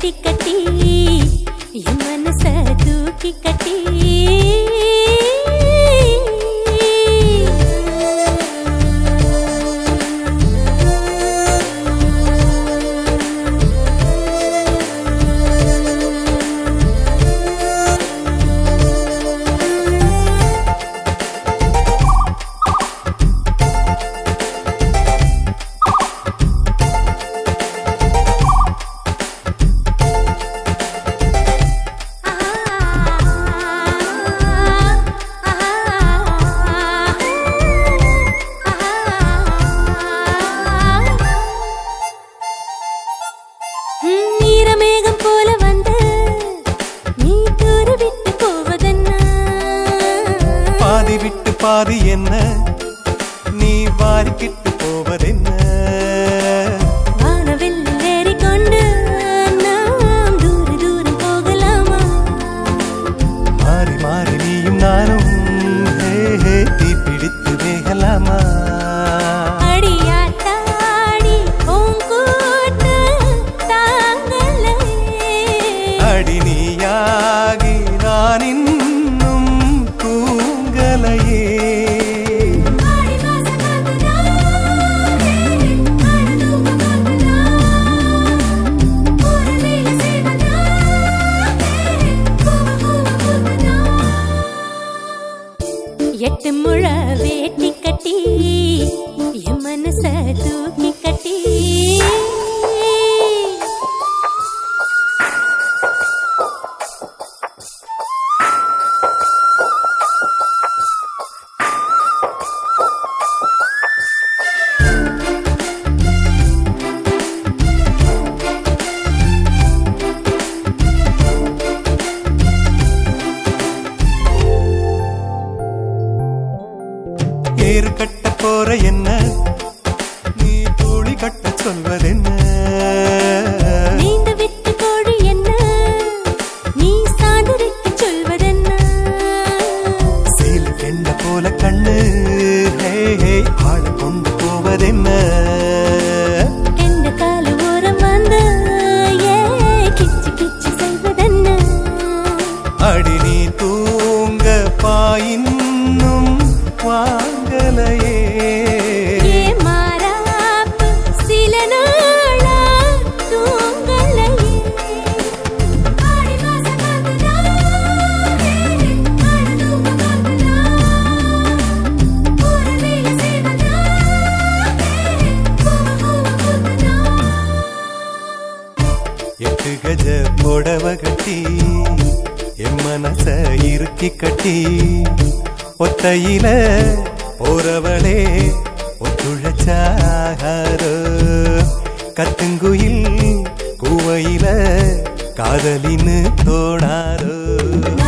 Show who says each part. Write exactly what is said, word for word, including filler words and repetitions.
Speaker 1: வேட்டி கட்டி என் மனச தூக்கி கட்டி
Speaker 2: விட்டு பாதி என்ன நீ வாரிக்கிட்டு போவதென்ன
Speaker 1: வானவில் ஏறிக்கொண்டு நாம் தூர தூரம் போகலாமா
Speaker 2: மாறி மாறி நீயும் நானும் தீ பிடித்து வேகலாமா
Speaker 1: அடியாத்தாடி பூங்கூட்டு தாங்களே
Speaker 2: அடி நீயாகி நான் இன்னும் தூங்கலையே
Speaker 1: எட்டு முழ வேட்டி கட்டி என் மனச தூக்கி கட்டி
Speaker 2: ஏறு கட்ட போற என்ன நீ தோழி கட்ட சொல்வதென்ன
Speaker 1: நீண்டு விட்டு கோழி என்ன நீ சாதனைக்கு சொல்வதென்ன
Speaker 2: சீல் கெண்ட போல கண்ணு ஆள கொண்டு போவதென்ன
Speaker 1: எந்த கால ஓரம் வந்து ஏ கிச்சு கிச்சு செய்வதென்ன
Speaker 2: அடி நீ தூங்க பாயின்னும் வாங்கலையே
Speaker 1: ஏ மாறாப்பு சில நாளா தூங்கலையே ஆடி மாசம் வந்துதா அழுதும் பார்த்ததா ஒரு வேலை செய்வதா பூவ பூவ பூத்ததா
Speaker 2: எட்டு கஜ புடவ கட்டி என் மனச இறுக்கி கட்டி ஒத்தையில போறவளே ஒத்துழைச்சாரோ கத்துங்குயில் கூவையில காதலின்னு தோணாரோ.